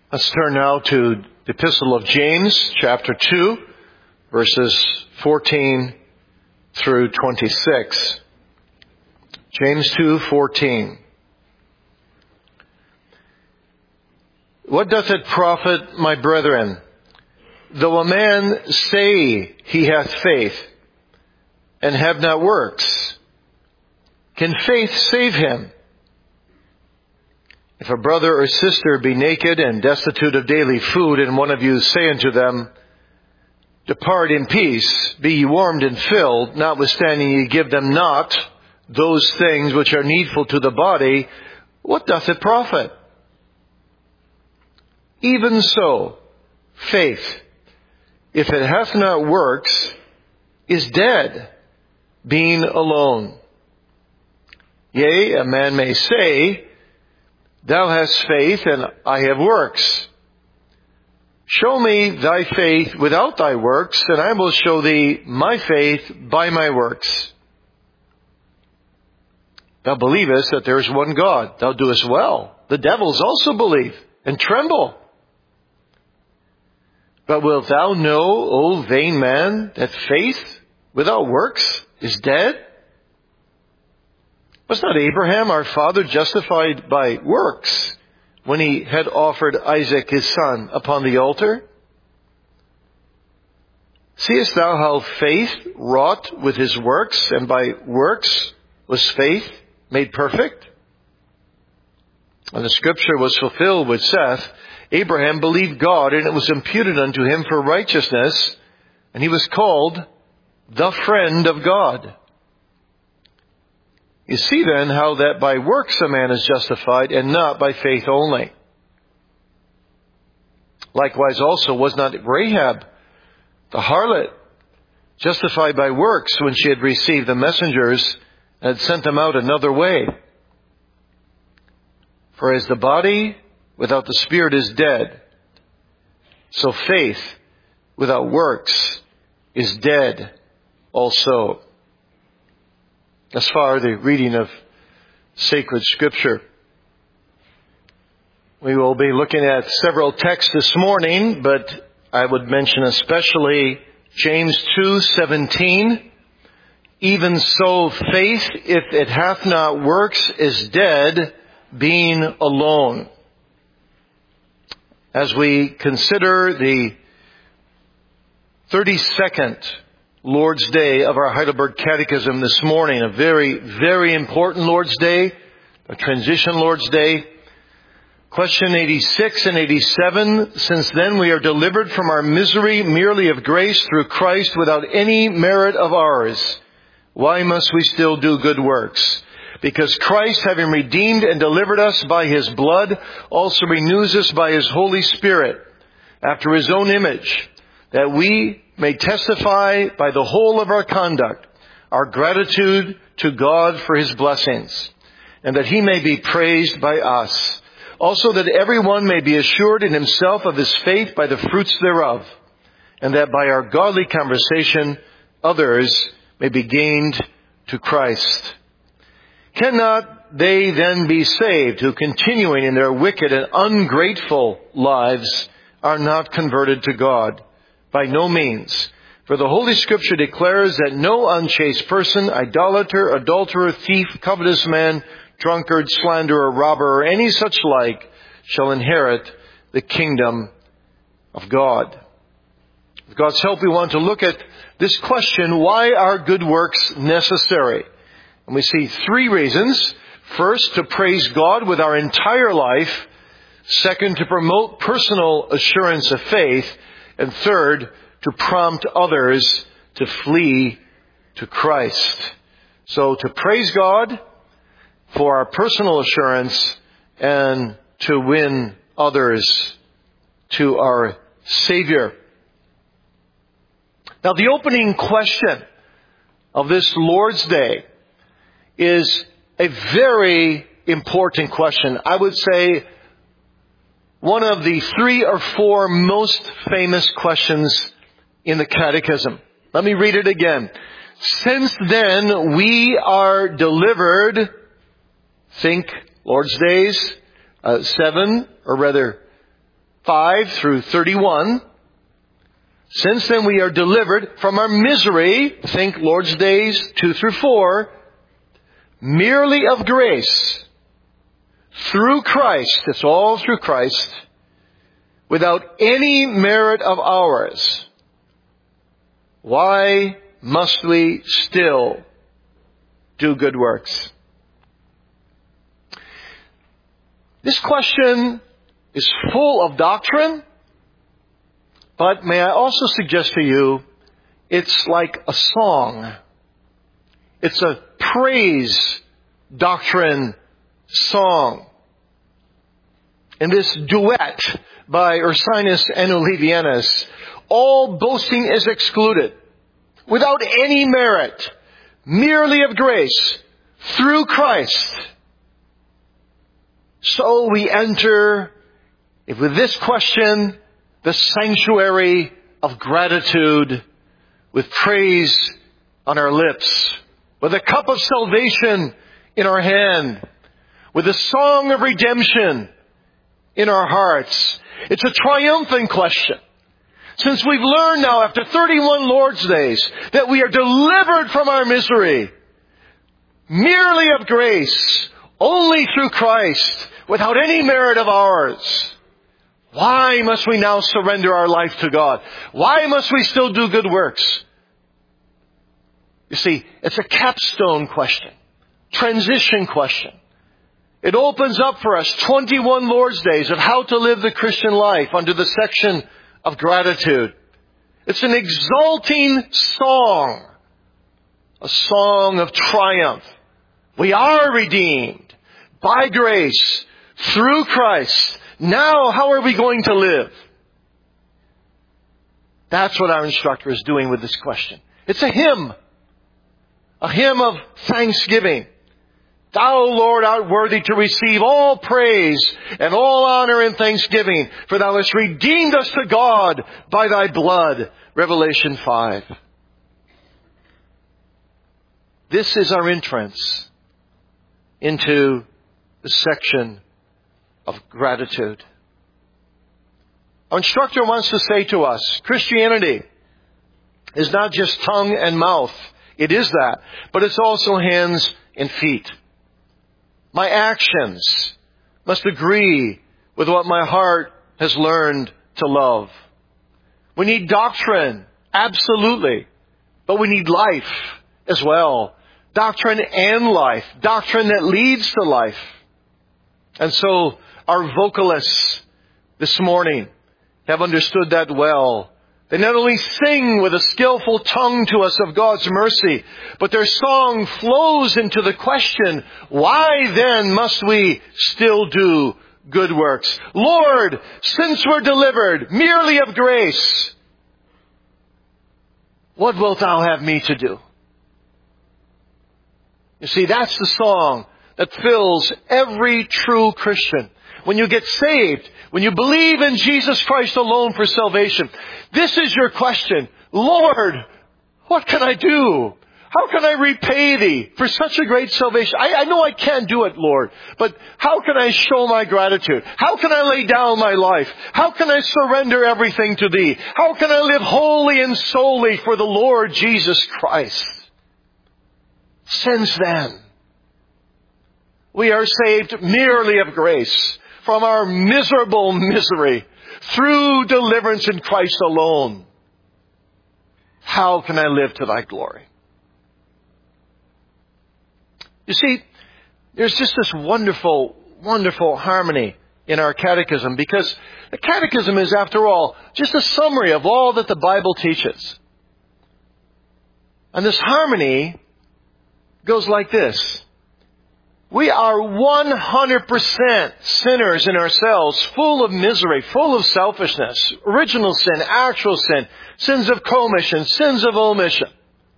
Let's turn now to the Epistle of James, chapter 2, verses 14 through 26. James 2:14. What doth it profit, my brethren, though a man say he hath faith, and have not works? Can faith save him? If a brother or sister be naked and destitute of daily food, and one of you say unto them, Depart in peace, be ye warmed and filled, notwithstanding ye give them not those things which are needful to the body, what doth it profit? Even so, faith, if it hath not works, is dead, being alone. Yea, a man may say, Thou hast faith, and I have works. Show me thy faith without thy works, and I will show thee my faith by my works. Thou believest that there is one God. Thou doest well. The devils also believe, and tremble. But wilt thou know, O vain man, that faith without works is dead? Was not Abraham our father justified by works when he had offered Isaac his son upon the altar? Seest thou how faith wrought with his works, and by works was faith made perfect? And the scripture was fulfilled which saith, Abraham believed God, and it was imputed unto him for righteousness, and he was called the friend of God. You see then how that by works a man is justified, and not by faith only. Likewise also was not Rahab, the harlot, justified by works when she had received the messengers and had sent them out another way? For as the body without the spirit is dead, so faith without works is dead also. As far as the reading of sacred scripture. We will be looking at several texts this morning, but I would mention especially James 2:17. Even so, faith, if it hath not works, is dead, being alone. As we consider the 32nd Lord's Day of our Heidelberg Catechism this morning, a very, very important Lord's Day, a transition Lord's Day. Question 86 and 87, since then we are delivered from our misery merely of grace through Christ without any merit of ours. Why must we still do good works? Because Christ, having redeemed and delivered us by His blood, also renews us by His Holy Spirit, after His own image, that we may testify by the whole of our conduct our gratitude to God for His blessings, and that He may be praised by us. Also that everyone may be assured in himself of his faith by the fruits thereof, and that by our godly conversation others may be gained to Christ. Cannot they then be saved who, continuing in their wicked and ungrateful lives, are not converted to God? By no means. For the Holy Scripture declares that no unchaste person, idolater, adulterer, thief, covetous man, drunkard, slanderer, robber, or any such like shall inherit the kingdom of God. With God's help, we want to look at this question, why are good works necessary? And we see three reasons. First, to praise God with our entire life. Second, to promote personal assurance of faith. And third, to prompt others to flee to Christ. So to praise God for our personal assurance and to win others to our Savior. Now the opening question of this Lord's Day is a very important question. I would say one of the 3 or 4 most famous questions in the Catechism. Let me read it again. Since then we are delivered, think Lord's Days, 7, or rather 5 through 31. Since then we are delivered from our misery, think Lord's days 2 through 4, merely of grace, through Christ, it's all through Christ, without any merit of ours. Why must we still do good works? This question is full of doctrine, but may I also suggest to you, it's like a song. It's a praise doctrine song. In this duet by Ursinus and Olevianus, all boasting is excluded, without any merit, merely of grace, through Christ. So we enter, with this question, the sanctuary of gratitude, with praise on our lips, with a cup of salvation in our hand, with a song of redemption in our hearts. It's a triumphant question. Since we've learned now after 31 Lord's Days that we are delivered from our misery, merely of grace, only through Christ, without any merit of ours, why must we now surrender our life to God? Why must we still do good works? You see, it's a capstone question, transition question. It opens up for us 21 Lord's Days of how to live the Christian life under the section of gratitude. It's an exalting song, a song of triumph. We are redeemed by grace through Christ. Now, how are we going to live? That's what our instructor is doing with this question. It's a hymn of thanksgiving. Thou, Lord, art worthy to receive all praise and all honor and thanksgiving, for thou hast redeemed us to God by thy blood. Revelation 5. This is our entrance into the section of gratitude. Our instructor wants to say to us, Christianity is not just tongue and mouth. It is that, but it's also hands and feet. My actions must agree with what my heart has learned to love. We need doctrine, absolutely, but we need life as well. Doctrine and life. Doctrine that leads to life. And so our vocalists this morning have understood that well. They not only sing with a skillful tongue to us of God's mercy, but their song flows into the question, why then must we still do good works? Lord, since we're delivered merely of grace, what wilt thou have me to do? You see, that's the song that fills every true Christian. When you get saved, when you believe in Jesus Christ alone for salvation, this is your question. Lord, what can I do? How can I repay thee for such a great salvation? I know I can't do it, Lord, but how can I show my gratitude? How can I lay down my life? How can I surrender everything to thee? How can I live wholly and solely for the Lord Jesus Christ? Since then, we are saved merely of grace from our miserable misery through deliverance in Christ alone. How can I live to thy glory? You see, there's just this wonderful, wonderful harmony in our catechism, because the catechism is, after all, just a summary of all that the Bible teaches. And this harmony goes like this. We are 100% sinners in ourselves, full of misery, full of selfishness, original sin, actual sin, sins of commission, sins of omission.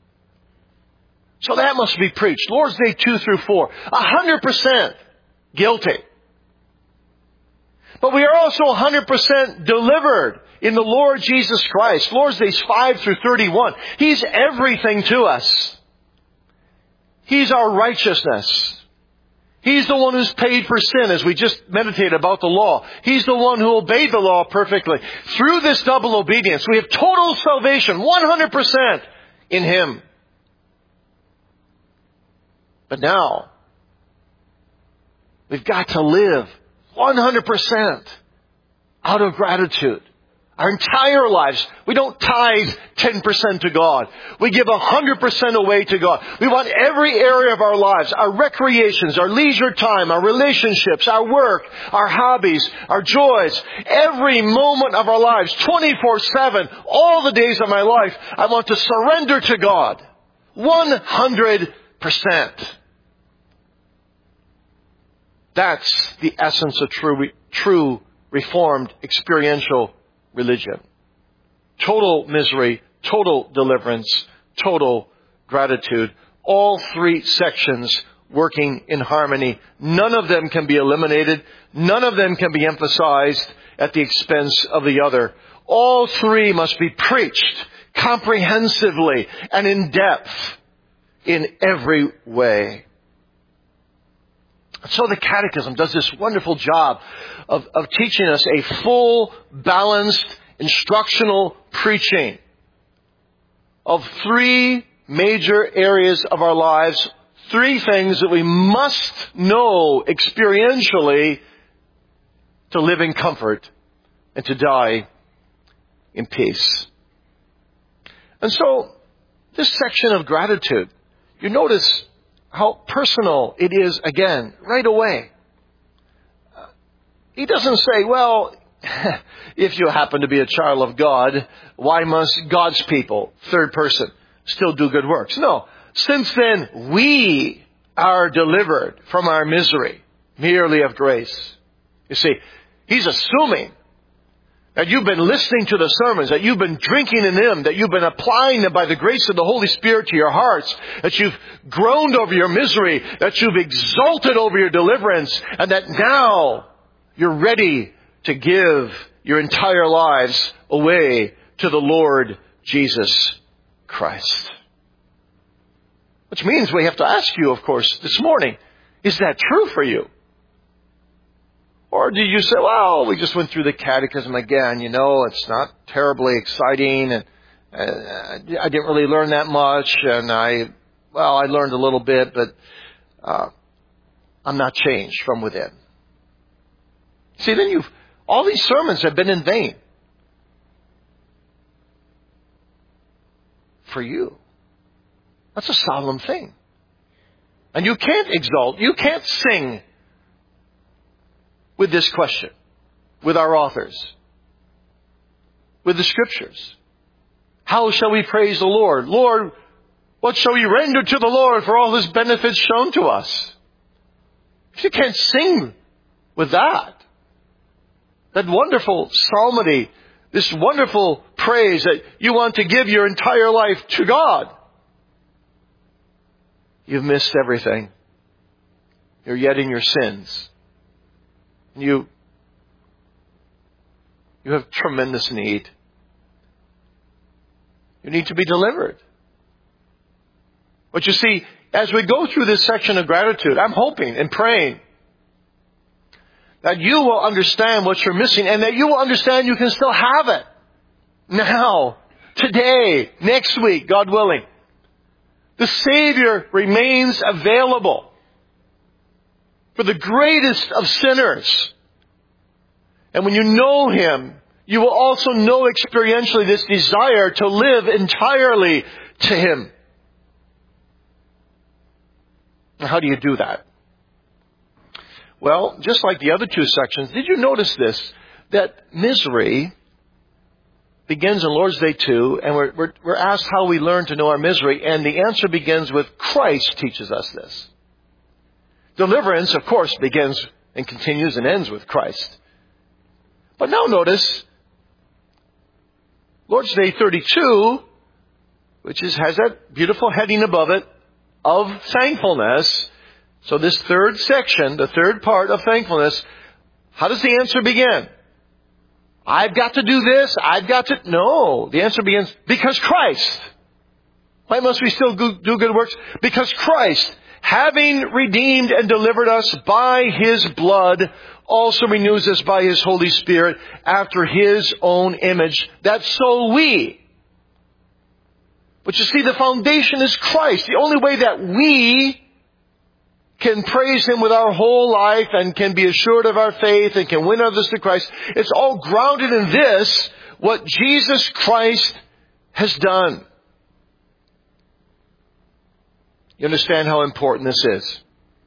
So that must be preached. Lord's Day 2 through 4, 100% guilty. But we are also 100% delivered in the Lord Jesus Christ. Lord's Days 5 through 31. He's everything to us. He's our righteousness. He's the one who's paid for sin, as we just meditated about the law. He's the one who obeyed the law perfectly. Through this double obedience, we have total salvation, 100% in Him. But now, we've got to live 100% out of gratitude. Our entire lives, we don't tithe 10% to God. We give 100% away to God. We want every area of our lives, our recreations, our leisure time, our relationships, our work, our hobbies, our joys, every moment of our lives, 24/7, all the days of my life, I want to surrender to God. 100%. That's the essence of true Reformed experiential religion. Total misery, total deliverance, total gratitude. All three sections working in harmony. None of them can be eliminated. None of them can be emphasized at the expense of the other. All three must be preached comprehensively and in depth in every way. So the Catechism does this wonderful job of teaching us a full, balanced, instructional preaching of three major areas of our lives, three things that we must know experientially to live in comfort and to die in peace. And so, this section of gratitude, you notice how personal it is again, right away. He doesn't say, well, if you happen to be a child of God, why must God's people, third person, still do good works? No. Since then, we are delivered from our misery, merely of grace. You see, he's assuming that you've been listening to the sermons, that you've been drinking in them, that you've been applying them by the grace of the Holy Spirit to your hearts, that you've groaned over your misery, that you've exulted over your deliverance, and that now you're ready to give your entire lives away to the Lord Jesus Christ. Which means we have to ask you, of course, this morning, is that true for you? Or do you say, well, we just went through the Catechism again, it's not terribly exciting, and I didn't really learn that much, and I learned a little bit, but I'm not changed from within. See, then all these sermons have been in vain for you. That's a solemn thing. And you can't exalt, you can't sing with this question, with our authors, with the Scriptures. How shall we praise the Lord? Lord, what shall we render to the Lord for all His benefits shown to us? If you can't sing with that wonderful psalmody, this wonderful praise that you want to give your entire life to God, you've missed everything. You're yet in your sins. You have tremendous need. You need to be delivered. But you see, as we go through this section of gratitude, I'm hoping and praying that you will understand what you're missing and that you will understand you can still have it. Now, today, next week, God willing. The Savior remains available for the greatest of sinners. And when you know Him, you will also know experientially this desire to live entirely to Him. Now, how do you do that? Well, just like the other two sections, did you notice this? That misery begins in Lord's Day 2, and we're asked how we learn to know our misery, and the answer begins with Christ teaches us this. Deliverance, of course, begins and continues and ends with Christ. But now notice, Lord's Day 32, which has that beautiful heading above it, of thankfulness. So this third section, the third part of thankfulness, how does the answer begin? I've got to do this, No, the answer begins, because Christ. Why must we still do good works? Because Christ having redeemed and delivered us by His blood, also renews us by His Holy Spirit after His own image, that so we... But you see, the foundation is Christ. The only way that we can praise Him with our whole life and can be assured of our faith and can win others to Christ, it's all grounded in this, what Jesus Christ has done. You understand how important this is?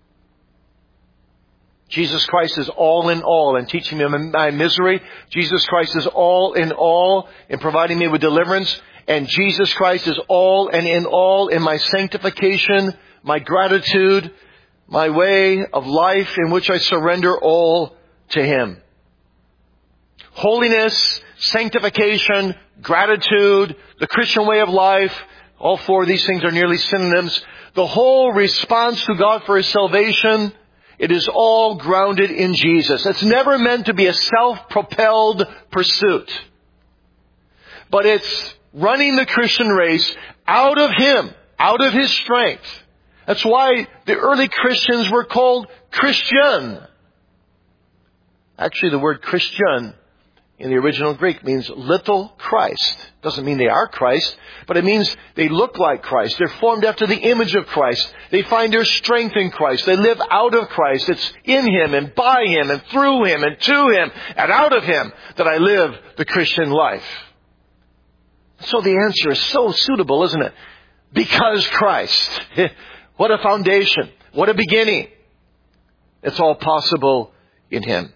Jesus Christ is all in all in teaching me my misery. Jesus Christ is all in providing me with deliverance. And Jesus Christ is all and in all in my sanctification, my gratitude, my way of life in which I surrender all to Him. Holiness, sanctification, gratitude, the Christian way of life, all four of these things are nearly synonyms. The whole response to God for His salvation, it is all grounded in Jesus. It's never meant to be a self-propelled pursuit. But it's running the Christian race out of Him, out of His strength. That's why the early Christians were called Christian. Actually, the word Christian in the original Greek means little Christ. Doesn't mean they are Christ, but it means they look like Christ. They're formed after the image of Christ. They find their strength in Christ. They live out of Christ. It's in Him and by Him and through Him and to Him and out of Him that I live the Christian life. So the answer is so suitable, isn't it? Because Christ. What a foundation. What a beginning. It's all possible in Him.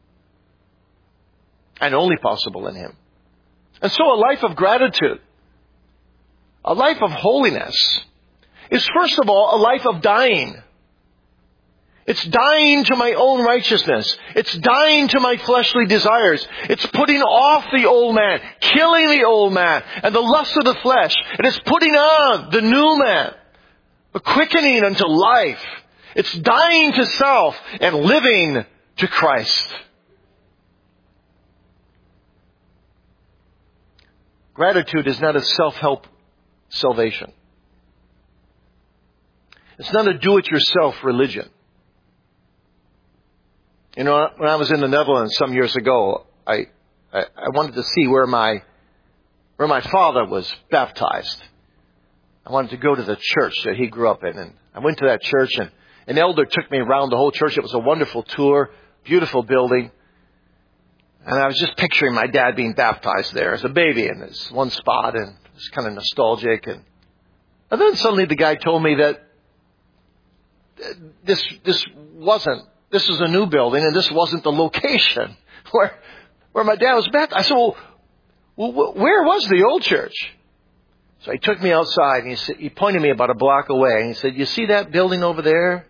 And only possible in Him. And so a life of gratitude, a life of holiness, is first of all a life of dying. It's dying to my own righteousness. It's dying to my fleshly desires. It's putting off the old man, killing the old man, and the lust of the flesh. And it's putting on the new man, a quickening unto life. It's dying to self and living to Christ. Gratitude is not a self-help salvation. It's not a do-it-yourself religion. You know, when I was in the Netherlands some years ago, I wanted to see where my father was baptized. I wanted to go to the church that he grew up in. And I went to that church, and an elder took me around the whole church. It was a wonderful tour, beautiful building. And I was just picturing my dad being baptized there as a baby in this one spot, and it was kind of nostalgic. And then suddenly the guy told me that this was a new building, and this wasn't the location where my dad was baptized. I said, well, where was the old church? So he took me outside, and he pointed me about a block away, and he said, you see that building over there?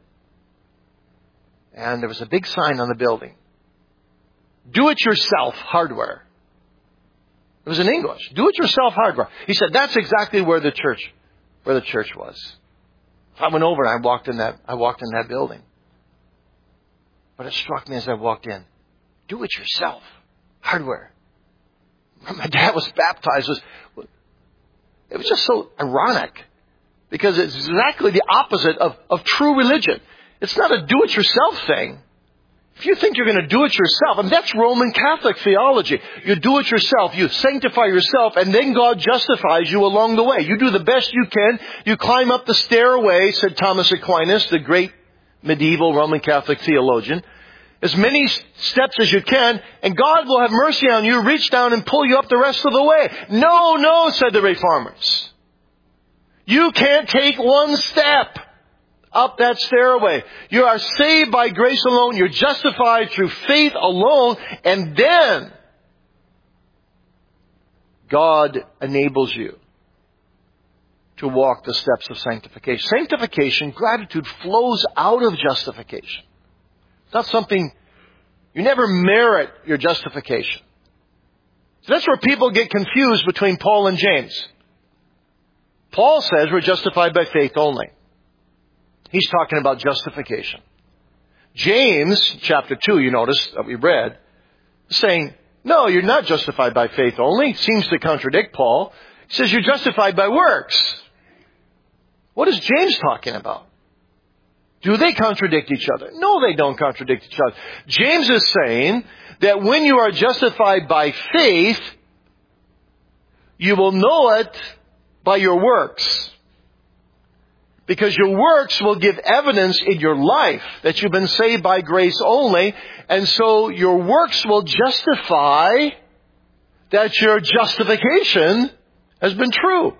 And there was a big sign on the building. Do-it-yourself hardware. It was in English. Do-it-yourself hardware. He said, that's exactly where the church was. I went over and I walked in that building. But it struck me as I walked in. Do-it-yourself hardware. When my dad was baptized, it was just so ironic. Because it's exactly the opposite of true religion. It's not a do-it-yourself thing. If you think you're going to do it yourself, and that's Roman Catholic theology. You do it yourself, you sanctify yourself, and then God justifies you along the way. You do the best you can. You climb up the stairway, said Thomas Aquinas, the great medieval Roman Catholic theologian. As many steps as you can, and God will have mercy on you, reach down and pull you up the rest of the way. No, said the Reformers. You can't take one step up that stairway. You are saved by grace alone. You're justified through faith alone. And then God enables you to walk the steps of sanctification. Sanctification, gratitude, flows out of justification. It's not something, you never merit your justification. So that's where people get confused between Paul and James. Paul says we're justified by faith only. He's talking about justification. James, chapter 2, you notice that we read, is saying, no, you're not justified by faith only. Seems to contradict Paul. He says you're justified by works. What is James talking about? Do they contradict each other? No, they don't contradict each other. James is saying that when you are justified by faith, you will know it by your works. Because your works will give evidence in your life that you've been saved by grace only. And so your works will justify that your justification has been true.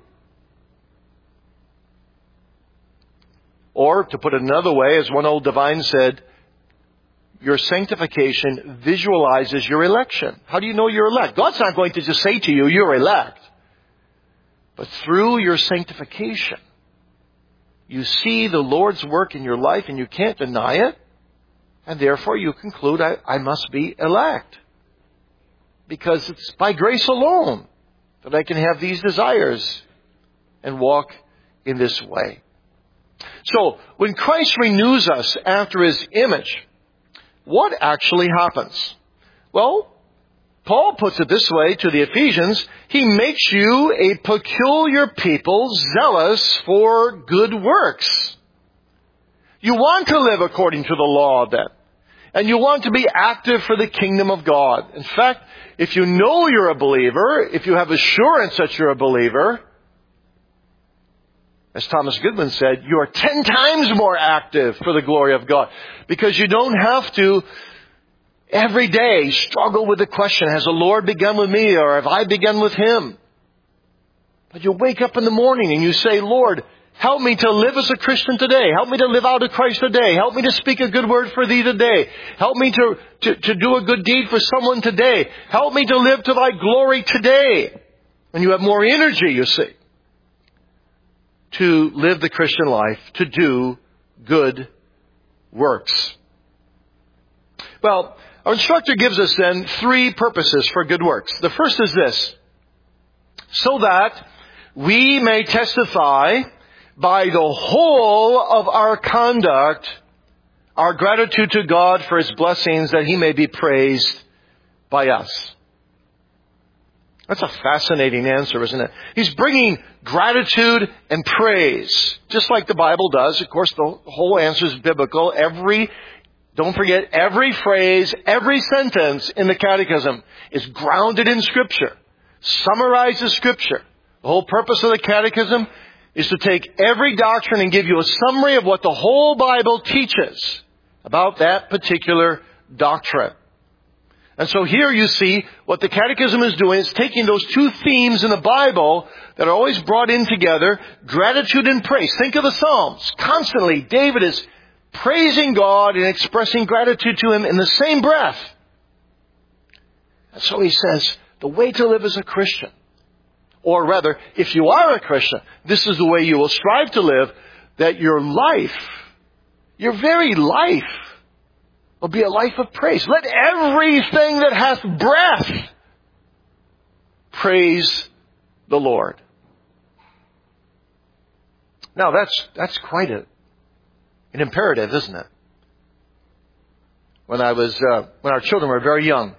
Or, to put it another way, as one old divine said, your sanctification visualizes your election. How do you know you're elect? God's not going to just say to you, you're elect. But through your sanctification, you see the Lord's work in your life and you can't deny it. And therefore you conclude, I must be elect. Because it's by grace alone that I can have these desires and walk in this way. So, when Christ renews us after His image, what actually happens? Well, Paul puts it this way to the Ephesians: He makes you a peculiar people, zealous for good works. You want to live according to the law then. And you want to be active for the kingdom of God. In fact, if you know you're a believer, if you have assurance that you're a believer, as Thomas Goodman said, you are 10 times more active for the glory of God. Because you don't have to every day struggle with the question, has the Lord begun with me or have I begun with Him? But you wake up in the morning and you say, Lord, help me to live as a Christian today. Help me to live out of Christ today. Help me to speak a good word for Thee today. Help me to do a good deed for someone today. Help me to live to Thy glory today. And you have more energy, you see, to live the Christian life, to do good works. Well, our instructor gives us then 3 purposes for good works. The first is this: so that we may testify by the whole of our conduct our gratitude to God for His blessings, that He may be praised by us. That's a fascinating answer, isn't it? He's bringing gratitude and praise, just like the Bible does. Of course, the whole answer is biblical. Don't forget, every phrase, every sentence in the Catechism is grounded in Scripture, summarizes Scripture. The whole purpose of the Catechism is to take every doctrine and give you a summary of what the whole Bible teaches about that particular doctrine. And so here you see what the Catechism is doing is taking those 2 themes in the Bible that are always brought in together, gratitude and praise. Think of the Psalms. Constantly, David is praising God and expressing gratitude to Him in the same breath. And so he says, the way to live as a Christian, or rather, if you are a Christian, this is the way you will strive to live, that your life, your very life, will be a life of praise. Let everything that hath breath praise the Lord. Now that's quite an imperative, isn't it? When our children were very young,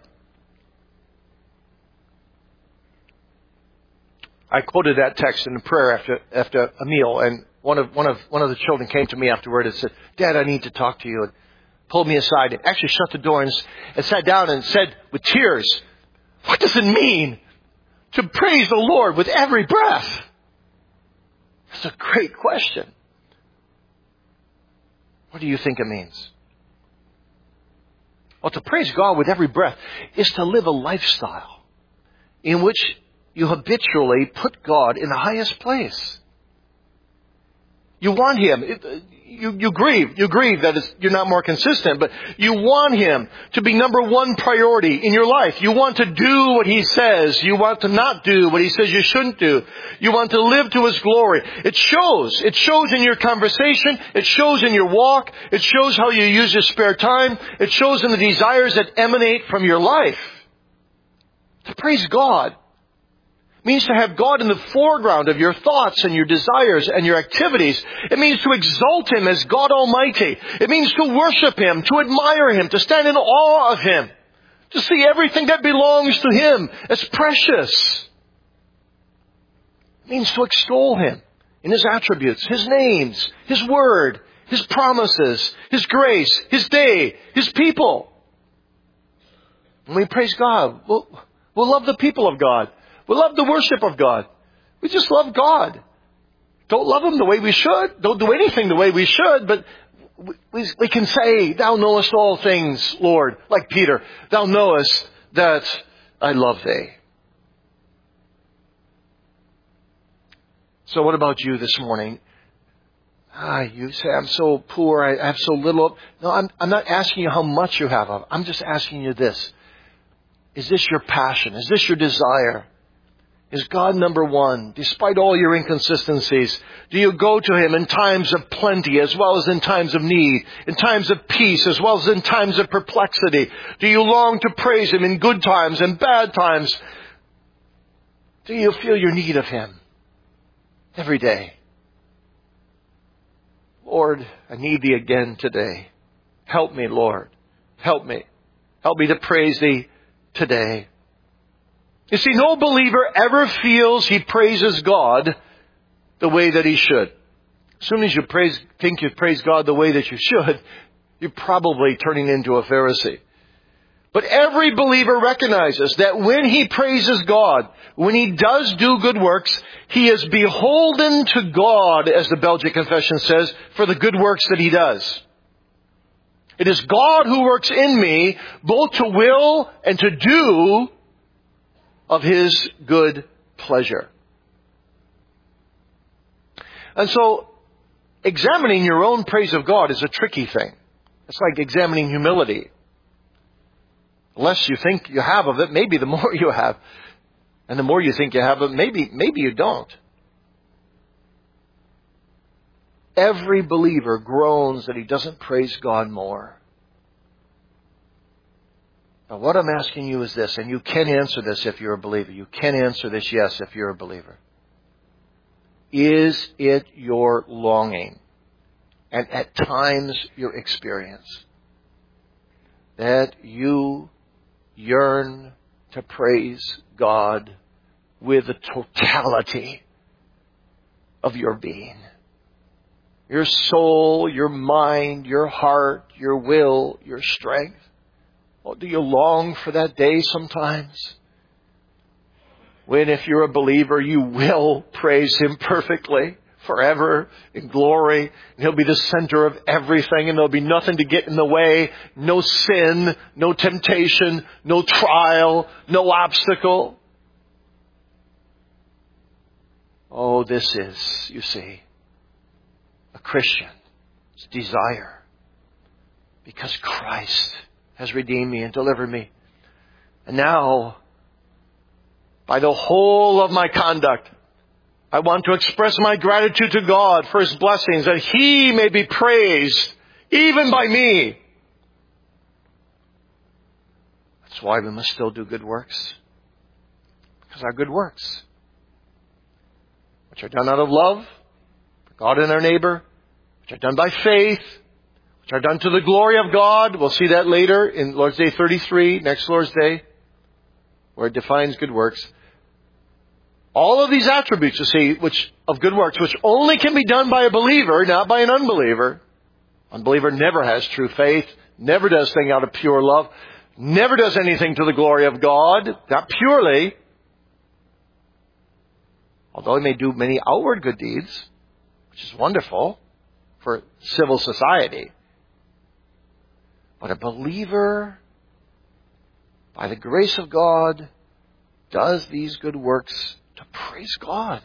I quoted that text in the prayer after a meal, and one of the children came to me afterward and said, "Dad, I need to talk to you." And pulled me aside and actually shut the door and sat down and said with tears, "What does it mean to praise the Lord with every breath?" That's a great question. What do you think it means? Well, to praise God with every breath is to live a lifestyle in which you habitually put God in the highest place. You want Him. You grieve that you're not more consistent, but you want Him to be number 1 priority in your life. You want to do what He says. You want to not do what He says you shouldn't do. You want to live to His glory. It shows. It shows in your conversation. It shows in your walk. It shows how you use your spare time. It shows in the desires that emanate from your life. To praise God means to have God in the foreground of your thoughts and your desires and your activities. It means to exalt Him as God Almighty. It means to worship Him, to admire Him, to stand in awe of Him, to see everything that belongs to Him as precious. It means to extol Him in His attributes, His names, His Word, His promises, His grace, His day, His people. When we praise God, we'll love the people of God. We'll love the worship of God. We just love God. Don't love Him the way we should. Don't do anything the way we should, but we can say, Thou knowest all things, Lord, like Peter. Thou knowest that I love Thee. So what about you this morning? You say, I'm so poor, I have so little. No, I'm not asking you how much you have of. I'm just asking you this. Is this your passion? Is this your desire? Is God number one, despite all your inconsistencies? Do you go to Him in times of plenty as well as in times of need, in times of peace as well as in times of perplexity? Do you long to praise Him in good times and bad times? Do you feel your need of Him every day? Lord, I need Thee again today. Help me, Lord. Help me. Help me to praise Thee today. You see, no believer ever feels he praises God the way that he should. As soon as you think you praise God the way that you should, you're probably turning into a Pharisee. But every believer recognizes that when he praises God, when he does do good works, he is beholden to God, as the Belgic Confession says, for the good works that he does. It is God who works in me, both to will and to do of His good pleasure. And so, examining your own praise of God is a tricky thing. It's like examining humility. The less you think you have of it, maybe the more you have. And the more you think you have of it, maybe you don't. Every believer groans that he doesn't praise God more. Now, what I'm asking you is this, and you can answer this if you're a believer. You can answer this yes if you're a believer. Is it your longing, and at times your experience, that you yearn to praise God with the totality of your being? Your soul, your mind, your heart, your will, your strength. Oh, do you long for that day sometimes? When, if you're a believer, you will praise Him perfectly, forever, in glory. And He'll be the center of everything, and there'll be nothing to get in the way. No sin, no temptation, no trial, no obstacle. Oh, this is, you see, a Christian's desire. Because Christ has redeemed me and delivered me. And now, by the whole of my conduct, I want to express my gratitude to God for His blessings, that He may be praised even by me. That's why we must still do good works. Because our good works, which are done out of love for God and our neighbor, which are done by faith, which are done to the glory of God. We'll see that later in Lord's Day 33, next Lord's Day, where it defines good works. All of these attributes, you see, of good works, which only can be done by a believer, not by an unbeliever. Unbeliever never has true faith, never does things out of pure love, never does anything to the glory of God, not purely. Although he may do many outward good deeds, which is wonderful for civil society. But a believer, by the grace of God, does these good works to praise God.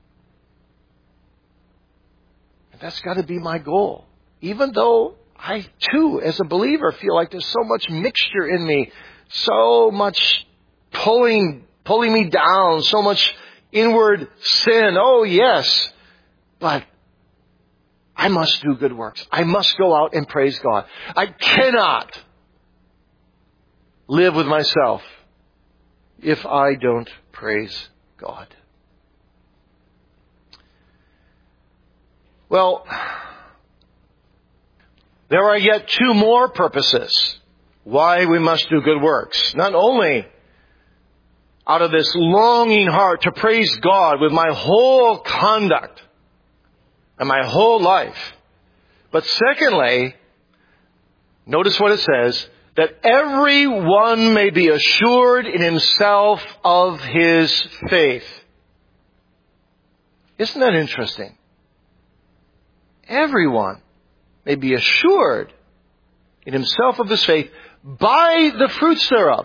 And that's got to be my goal. Even though I, too, as a believer, feel like there's so much mixture in me, so much pulling me down, so much inward sin. Oh, yes. But I must do good works. I must go out and praise God. I cannot live with myself if I don't praise God. Well, there are yet two more purposes why we must do good works. Not only out of this longing heart to praise God with my whole conduct and my whole life, But secondly, notice what it says, that everyone may be assured in himself of his faith. Isn't that interesting? Everyone may be assured in himself of his faith by the fruits thereof.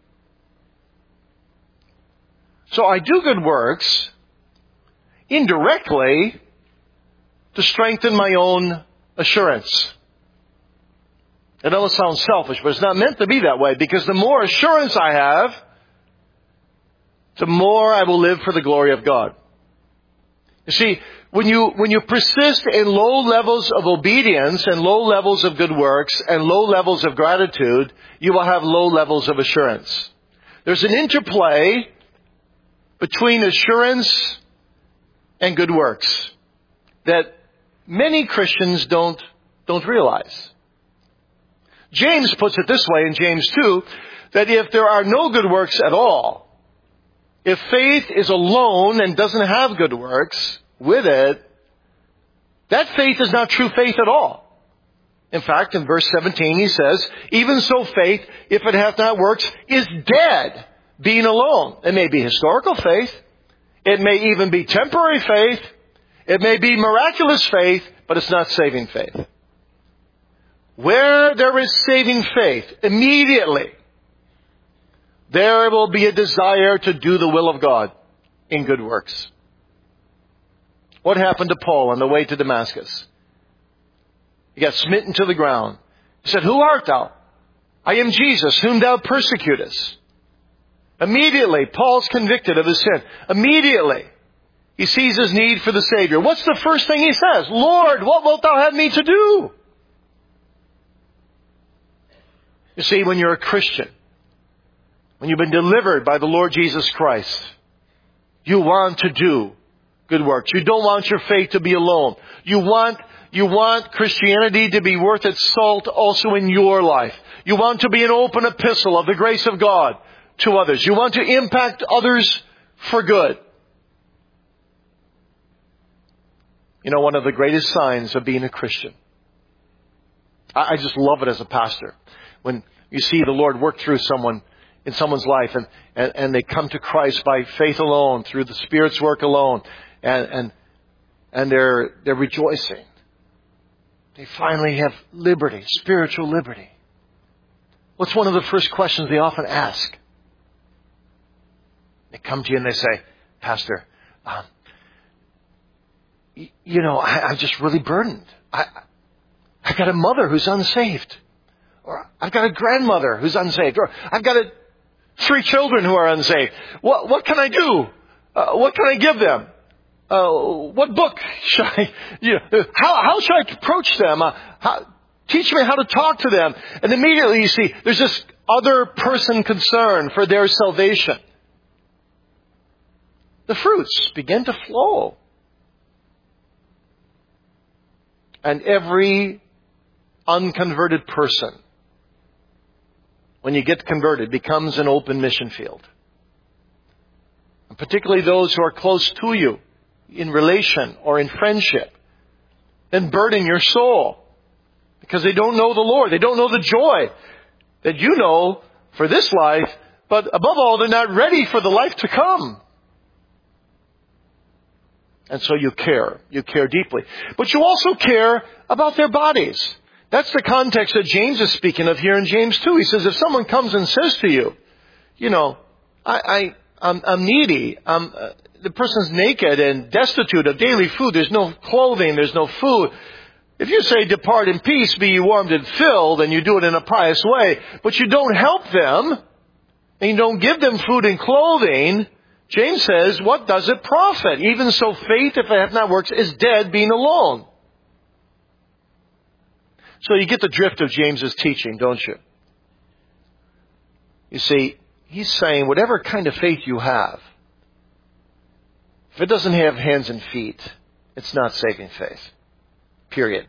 So I do good works indirectly to strengthen my own assurance. I know it sounds selfish, but it's not meant to be that way, because the more assurance I have, the more I will live for the glory of God. You see, when you persist in low levels of obedience and low levels of good works and low levels of gratitude, you will have low levels of assurance. There's an interplay between assurance and good works that many Christians don't realize. James puts it this way in James 2, that if there are no good works at all, if faith is alone and doesn't have good works with it, that faith is not true faith at all. In fact, in verse 17 he says, even so faith, if it hath not works, is dead, being alone. It may be historical faith. It may even be temporary faith. It may be miraculous faith, but it's not saving faith. Where there is saving faith, immediately, there will be a desire to do the will of God in good works. What happened to Paul on the way to Damascus? He got smitten to the ground. He said, who art thou? I am Jesus, whom thou persecutest. Immediately, Paul's convicted of his sin. Immediately, he sees his need for the Savior. What's the first thing he says? Lord, what wilt thou have me to do? You see, when you're a Christian, when you've been delivered by the Lord Jesus Christ, you want to do good works. You don't want your faith to be alone. You want Christianity to be worth its salt also in your life. You want to be an open epistle of the grace of God to others. You want to impact others for good. You know, one of the greatest signs of being a Christian, I just love it as a pastor, when you see the Lord work through someone in someone's life and they come to Christ by faith alone, through the Spirit's work alone, and they're rejoicing. They finally have liberty, spiritual liberty. What's one of the first questions they often ask? They come to you and they say, Pastor, I'm just really burdened. I've got a mother who's unsaved. Or I've got a grandmother who's unsaved. Or I've got 3 children who are unsaved. What can I do? What can I give them? What book should I, how should I approach them? Teach me how to talk to them. And immediately you see, there's this other person concern for their salvation. The fruits begin to flow. And every unconverted person, when you get converted, becomes an open mission field. And particularly those who are close to you in relation or in friendship, then burden your soul because they don't know the Lord. They don't know the joy that you know for this life, but above all, they're not ready for the life to come. And so you care. You care deeply. But you also care about their bodies. That's the context that James is speaking of here in James 2. He says, if someone comes and says to you, I'm needy. The person's naked and destitute of daily food. There's no clothing. There's no food. If you say, depart in peace, be ye warmed and filled, and you do it in a pious way, but you don't help them, and you don't give them food and clothing, James says, what does it profit? Even so faith, if it hath not works, is dead, being alone. So you get the drift of James's teaching, don't you? You see, he's saying whatever kind of faith you have, if it doesn't have hands and feet, it's not saving faith. Period.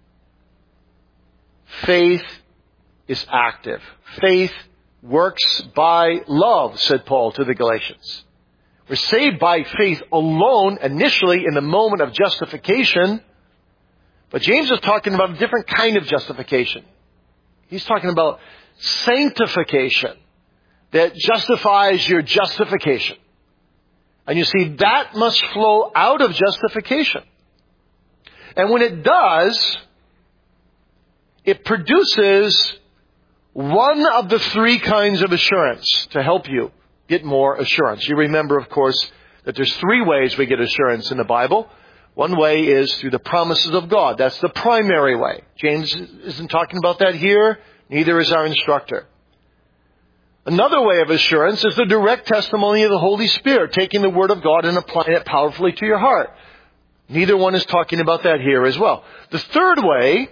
Faith is active. Faith works by love, said Paul to the Galatians. We're saved by faith alone, initially in the moment of justification. But James is talking about a different kind of justification. He's talking about sanctification that justifies your justification. And you see, that must flow out of justification. And when it does, it produces one of the three kinds of assurance to help you get more assurance. You remember, of course, that there's three ways we get assurance in the Bible. One way is through the promises of God. That's the primary way. James isn't talking about that here. Neither is our instructor. Another way of assurance is the direct testimony of the Holy Spirit, taking the Word of God and applying it powerfully to your heart. Neither one is talking about that here as well. The third way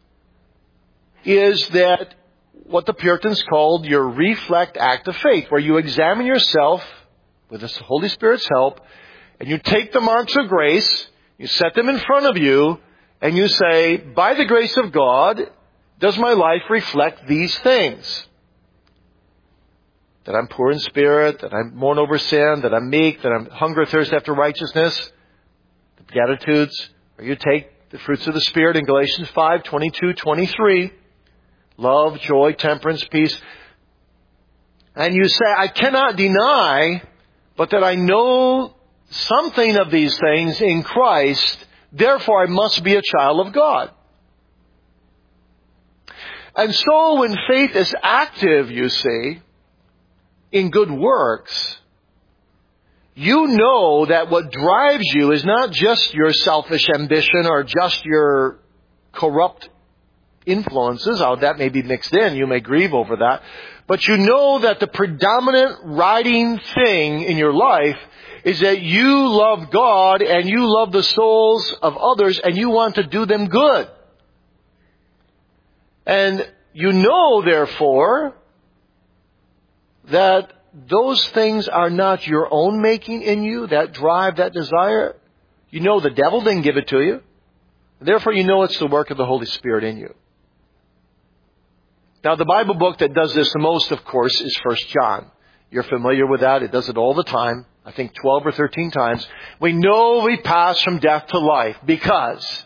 is that what the Puritans called your reflect act of faith, where you examine yourself with the Holy Spirit's help, and you take the marks of grace, you set them in front of you, and you say, by the grace of God, does my life reflect these things? That I'm poor in spirit, that I mourn over sin, that I'm meek, that I'm hunger, thirst after righteousness, the Beatitudes, or you take the fruits of the Spirit in Galatians 5:22-23, love, joy, temperance, peace. And you say, I cannot deny, but that I know something of these things in Christ, therefore I must be a child of God. And so when faith is active, you see, in good works, you know that what drives you is not just your selfish ambition or just your corrupt influences. Oh, that may be mixed in. You may grieve over that. But you know that the predominant riding thing in your life is that you love God and you love the souls of others and you want to do them good. And you know, therefore, that those things are not your own making in you, that drive, that desire. You know the devil didn't give it to you. Therefore, you know it's the work of the Holy Spirit in you. Now, the Bible book that does this the most, of course, is 1 John. You're familiar with that. It does it all the time. I think 12 or 13 times. We know we pass from death to life because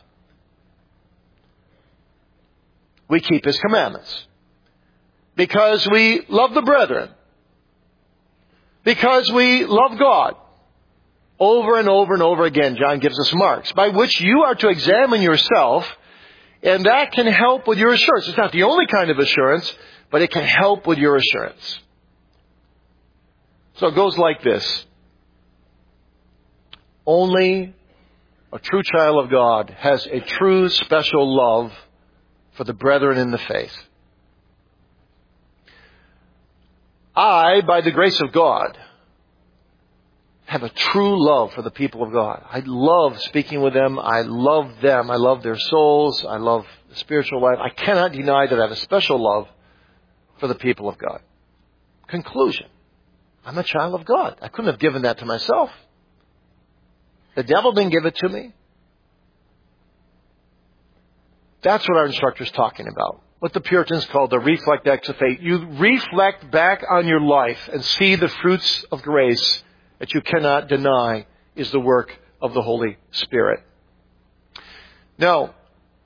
we keep His commandments. Because we love the brethren. Because we love God. Over and over and over again, John gives us marks by which you are to examine yourself, and that can help with your assurance. It's not the only kind of assurance, but it can help with your assurance. So it goes like this. Only a true child of God has a true special love for the brethren in the faith. I, by the grace of God, have a true love for the people of God. I love speaking with them. I love them. I love their souls. I love the spiritual life. I cannot deny that I have a special love for the people of God. Conclusion. I'm a child of God. I couldn't have given that to myself. The devil didn't give it to me. That's what our instructor's talking about. What the Puritans called the reflect acts of faith. You reflect back on your life and see the fruits of grace that you cannot deny is the work of the Holy Spirit. Now,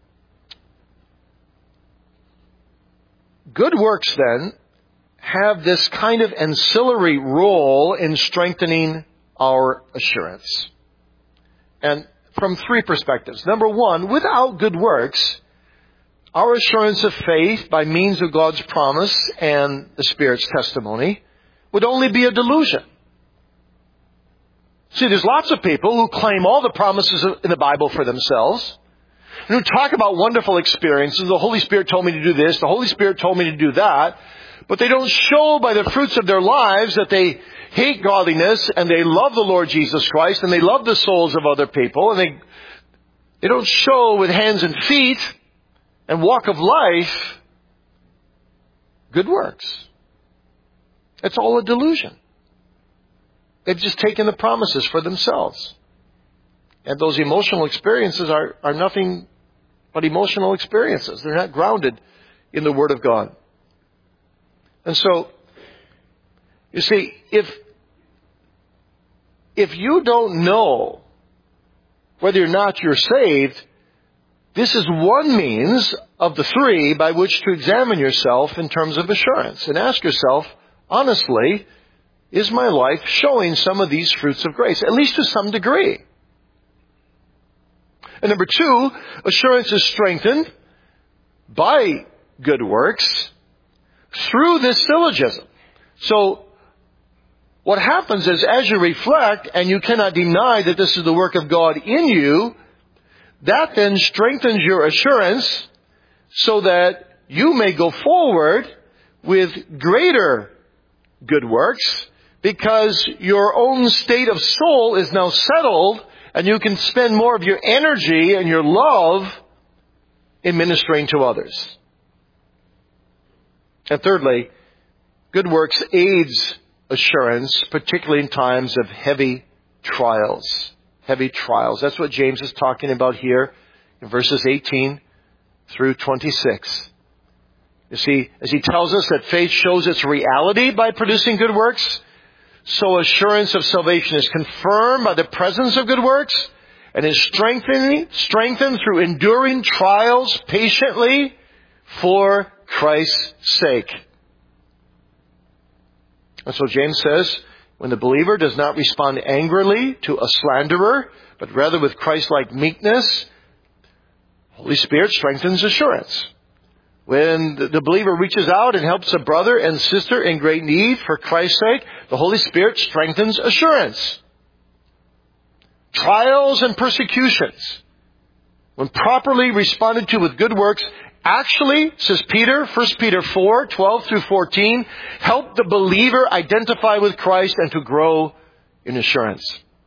good works then have this kind of ancillary role in strengthening our assurance. And from three perspectives. Number one, without good works, our assurance of faith by means of God's promise and the Spirit's testimony would only be a delusion. See, there's lots of people who claim all the promises in the Bible for themselves, and who talk about wonderful experiences. The Holy Spirit told me to do this, the Holy Spirit told me to do that, but they don't show by the fruits of their lives that they hate godliness, and they love the Lord Jesus Christ, and they love the souls of other people, and they don't show with hands and feet and walk of life good works. It's all a delusion. They've just taken the promises for themselves. And those emotional experiences are nothing but emotional experiences. They're not grounded in the Word of God. And so, you see, if you don't know whether or not you're saved, This is one means of the three by which to examine yourself in terms of assurance and ask yourself, honestly, is my life showing some of these fruits of grace, at least to some degree? And number two, assurance is strengthened by good works through this syllogism. So, what happens is, as you reflect, and you cannot deny that this is the work of God in you, that then strengthens your assurance so that you may go forward with greater good works, because your own state of soul is now settled, and you can spend more of your energy and your love in ministering to others. And thirdly, good works aids assurance, particularly in times of heavy trials. Heavy trials. That's what James is talking about here in verses 18 through 26. You see, as he tells us that faith shows its reality by producing good works, so assurance of salvation is confirmed by the presence of good works and is strengthened through enduring trials patiently for Christ's sake. And so James says, when the believer does not respond angrily to a slanderer, but rather with Christ-like meekness, the Holy Spirit strengthens assurance. When the believer reaches out and helps a brother and sister in great need for Christ's sake, the Holy Spirit strengthens assurance. Trials and persecutions, when properly responded to with good works, actually, says Peter, 1 Peter 4, 12 through 14, help the believer identify with Christ and to grow in assurance.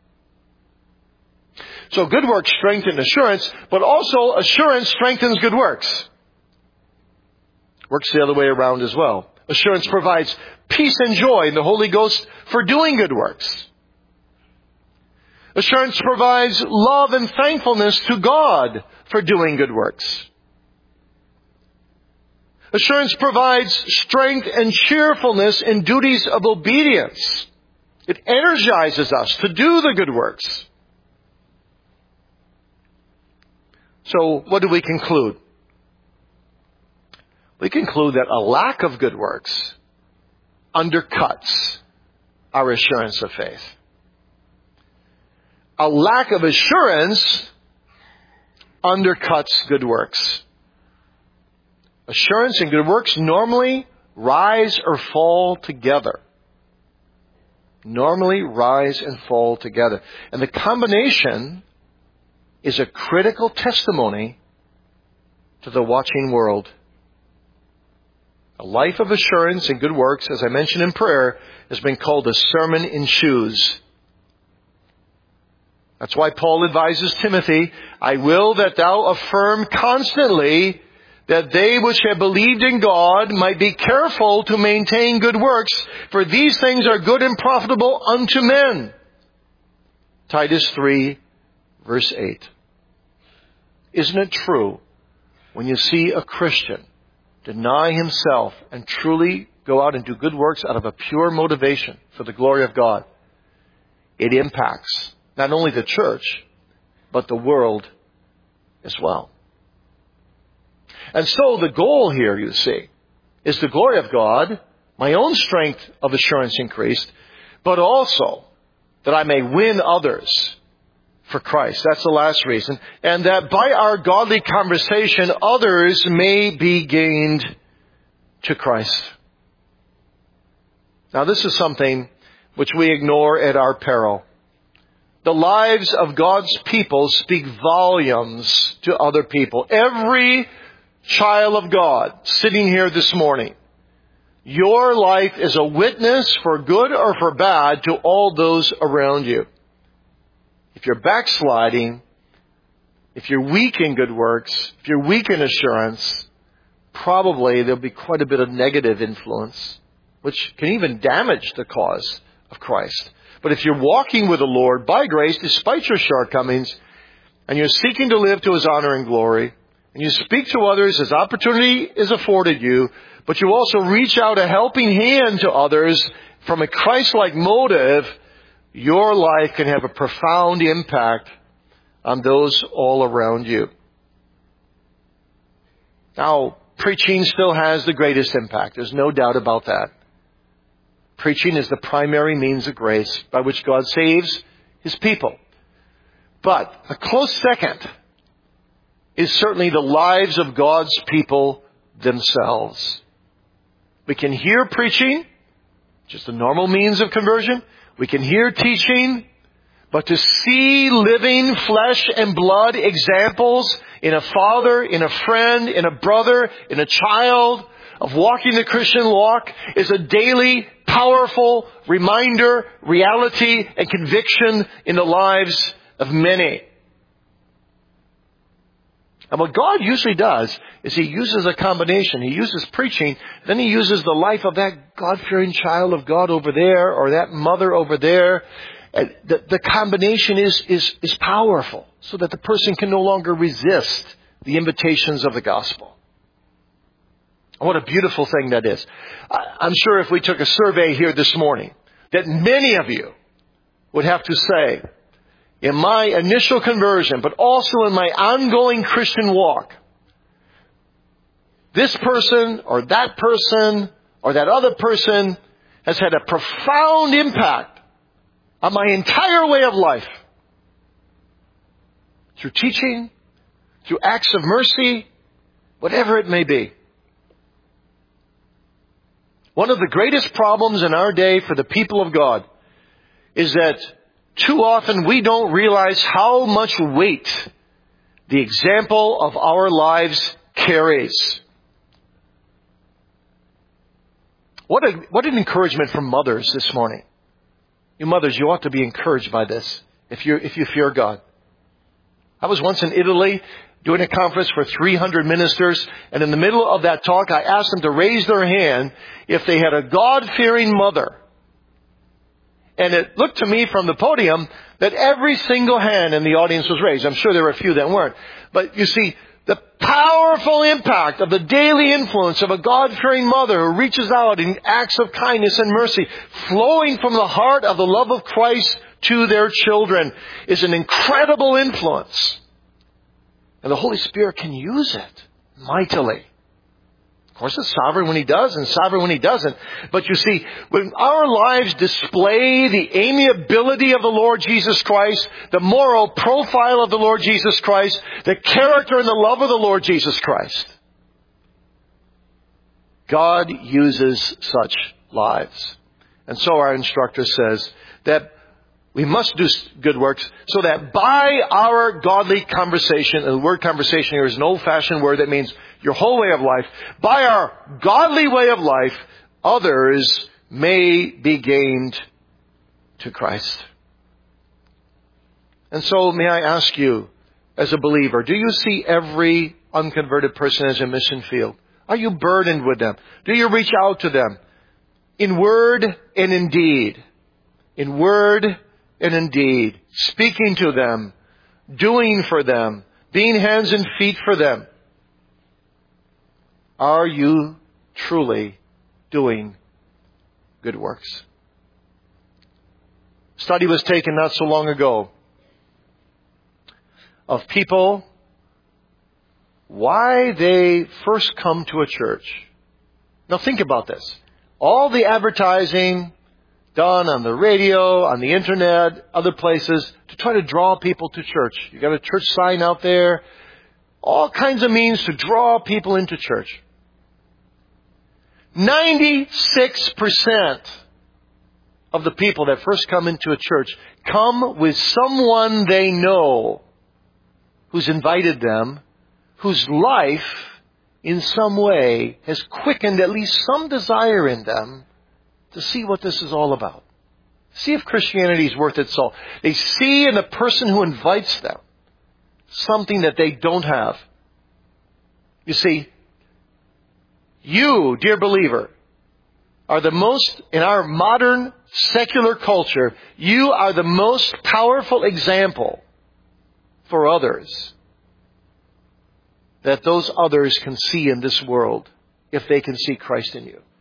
So good works strengthen assurance, but also assurance strengthens good works. Works the other way around as well. Assurance provides peace and joy in the Holy Ghost for doing good works. Assurance provides love and thankfulness to God for doing good works. Assurance provides strength and cheerfulness in duties of obedience. It energizes us to do the good works. So, what do we conclude? We conclude that a lack of good works undercuts our assurance of faith. A lack of assurance undercuts good works. Assurance and good works normally rise or fall together. Normally rise and fall together. And the combination is a critical testimony to the watching world. A life of assurance and good works, as I mentioned in prayer, has been called a sermon in shoes. That's why Paul advises Timothy, I will that thou affirm constantly that they which have believed in God might be careful to maintain good works, for these things are good and profitable unto men. Titus 3, verse 8. Isn't it true when you see a Christian deny himself and truly go out and do good works out of a pure motivation for the glory of God? It impacts not only the church, but the world as well. And so the goal here, you see, is the glory of God, my own strength of assurance increased, but also that I may win others for Christ. That's the last reason. And that by our godly conversation, others may be gained to Christ. Now, this is something which we ignore at our peril. The lives of God's people speak volumes to other people. Every child of God sitting here this morning, your life is a witness for good or for bad to all those around you. If you're backsliding, if you're weak in good works, if you're weak in assurance, probably there'll be quite a bit of negative influence, which can even damage the cause of Christ. But if you're walking with the Lord by grace, despite your shortcomings, and you're seeking to live to His honor and glory, and you speak to others as opportunity is afforded you, but you also reach out a helping hand to others from a Christ-like motive, your life can have a profound impact on those all around you. Now, preaching still has the greatest impact. There's no doubt about that. Preaching is the primary means of grace by which God saves His people. But a close second is certainly the lives of God's people themselves. We can hear preaching, just a normal means of conversion. We can hear teaching, but to see living flesh and blood examples in a father, in a friend, in a brother, in a child of walking the Christian walk is a daily, powerful reminder, reality, and conviction in the lives of many. And what God usually does is He uses a combination. He uses preaching, then He uses the life of that God-fearing child of God over there, or that mother over there. The combination is powerful, so that the person can no longer resist the invitations of the gospel. What a beautiful thing that is. I'm sure if we took a survey here this morning, that many of you would have to say, in my initial conversion, but also in my ongoing Christian walk, this person or that other person has had a profound impact on my entire way of life. Through teaching, through acts of mercy, whatever it may be. One of the greatest problems in our day for the people of God is that too often we don't realize how much weight the example of our lives carries. What an encouragement from mothers this morning. You mothers, you ought to be encouraged by this if you fear God. I was once in Italy doing a conference for 300 ministers, and in the middle of that talk I asked them to raise their hand if they had a God-fearing mother. And it looked to me from the podium that every single hand in the audience was raised. I'm sure there were a few that weren't. But you see, the powerful impact of the daily influence of a God-fearing mother who reaches out in acts of kindness and mercy, flowing from the heart of the love of Christ to their children, is an incredible influence. And the Holy Spirit can use it mightily. Of course, it's sovereign when He does and sovereign when He doesn't. But you see, when our lives display the amiability of the Lord Jesus Christ, the moral profile of the Lord Jesus Christ, the character and the love of the Lord Jesus Christ, God uses such lives. And so our instructor says that we must do good works so that by our godly conversation, and the word conversation here is an old-fashioned word that means your whole way of life, by our godly way of life, others may be gained to Christ. And so may I ask you, as a believer, do you see every unconverted person as a mission field? Are you burdened with them? Do you reach out to them in word and in deed? In word and in deed, speaking to them, doing for them, being hands and feet for them. Are you truly doing good works? A study was taken not so long ago of people, why they first come to a church. Now think about this. All the advertising done on the radio, on the internet, other places, to try to draw people to church. You got a church sign out there. All kinds of means to draw people into church. 96% of the people that first come into a church come with someone they know who's invited them, whose life in some way has quickened at least some desire in them to see what this is all about. See if Christianity is worth its salt. They see in the person who invites them something that they don't have. You see, you, dear believer, are the most, in our modern secular culture, you are the most powerful example for others that those others can see in this world if they can see Christ in you.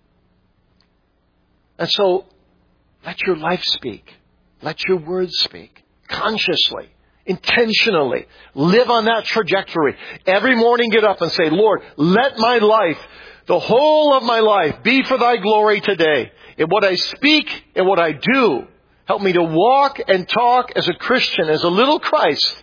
And so, let your life speak. Let your words speak. Consciously. Intentionally. Live on that trajectory. Every morning get up and say, Lord, let my life, the whole of my life, be for thy glory today. In what I speak and what I do, help me to walk and talk as a Christian, as a little Christ.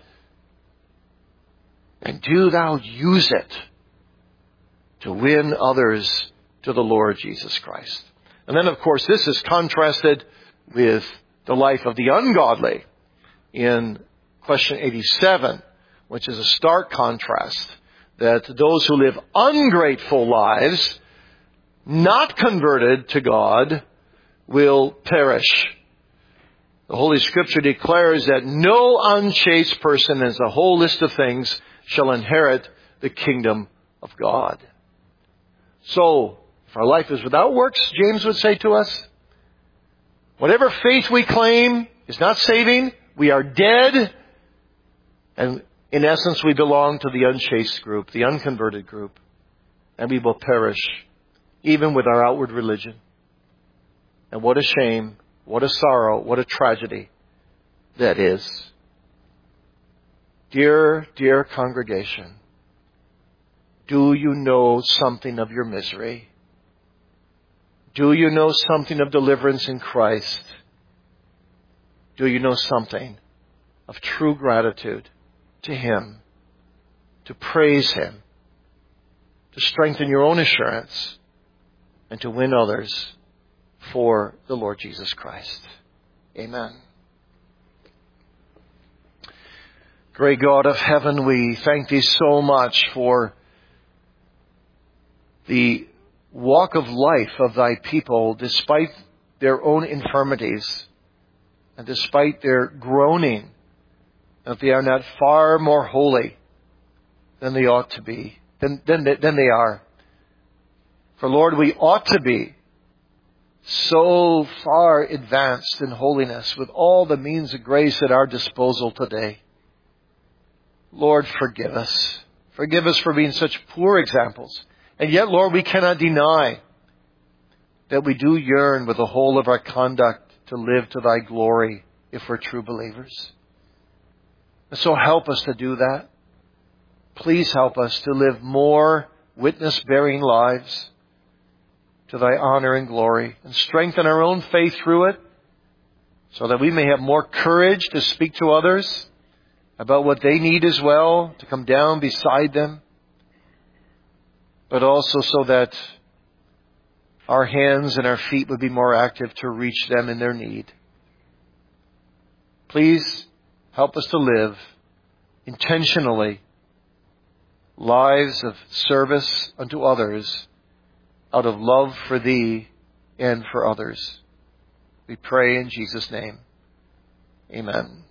And do thou use it to win others to the Lord Jesus Christ. And then, of course, this is contrasted with the life of the ungodly in question 87, which is a stark contrast, that those who live ungrateful lives, not converted to God, will perish. The Holy Scripture declares that no unchaste person, as a whole list of things, shall inherit the kingdom of God. So, if our life is without works, James would say to us, whatever faith we claim is not saving, we are dead, and in essence we belong to the unchaste group, the unconverted group, and we will perish, even with our outward religion. And what a shame, what a sorrow, what a tragedy that is. Dear, dear congregation, do you know something of your misery? Do you know something of deliverance in Christ? Do you know something of true gratitude to Him, to praise Him, to strengthen your own assurance, and to win others for the Lord Jesus Christ? Amen. Great God of heaven, we thank Thee so much for the walk of life of Thy people, despite their own infirmities and despite their groaning that they are not far more holy than they ought to be, than they are. For Lord, we ought to be so far advanced in holiness with all the means of grace at our disposal today. Lord, forgive us. Forgive us for being such poor examples. And yet, Lord, we cannot deny that we do yearn with the whole of our conduct to live to Thy glory if we're true believers. And so help us to do that. Please help us to live more witness-bearing lives to Thy honor and glory, and strengthen our own faith through it, so that we may have more courage to speak to others about what they need as well, to come down beside them, but also so that our hands and our feet would be more active to reach them in their need. Please help us to live intentionally lives of service unto others out of love for Thee and for others. We pray in Jesus' name. Amen.